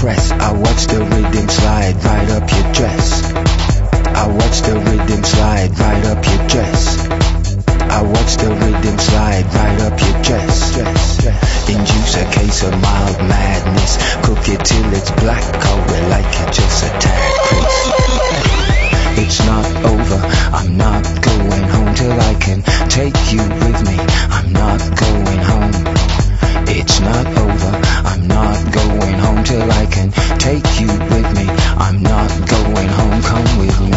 press. I watch the rhythm slide right up your dress. I watch the rhythm slide right up your dress. I watch the rhythm slide right up your dress. Induce a case of mild madness. Cook it till it's black, oh we like it just a tad crisp. It's not over, I'm not going home till I can take you with me. I'm not going home. It's not over, I'm not going home till I can take you with me. I'm not going home, come with me.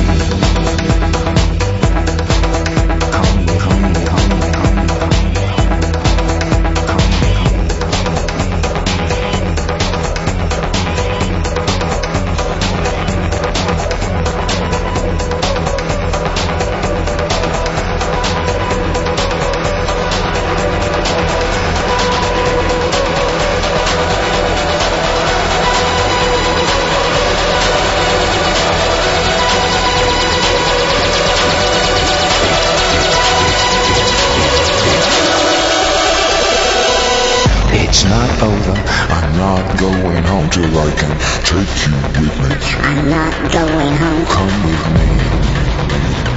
It's not over, I'm not going home till I can take you with me. I'm not going home. Come with me.